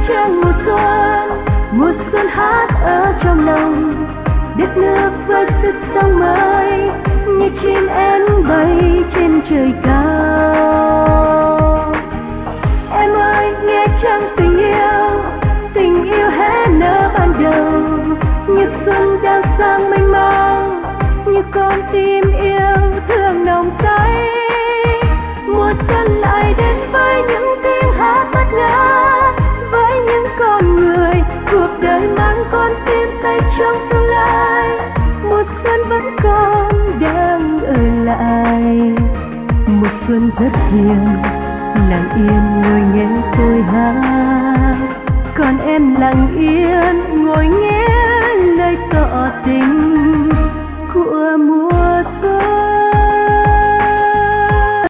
trong mùa xuân hát ở trong lòng, đất nước với sức sống mới như chim én bay trên trời cao. Em ơi nghe chăng tình yêu hé nở ban đầu, như xuân đang sang mênh mang, như con tim yêu thương nồng say. Mùa xuân lại đến với những tiếng hát ngát ngào, với những con người cuộc đời mang con tim tay trong tương lai. Mùa xuân vẫn còn đang ở lại, mùa xuân rất hiền lặng yên ngồi nghe tôi hát, còn em lặng yên ngồi nghe lời tỏ tình của mùa xuân.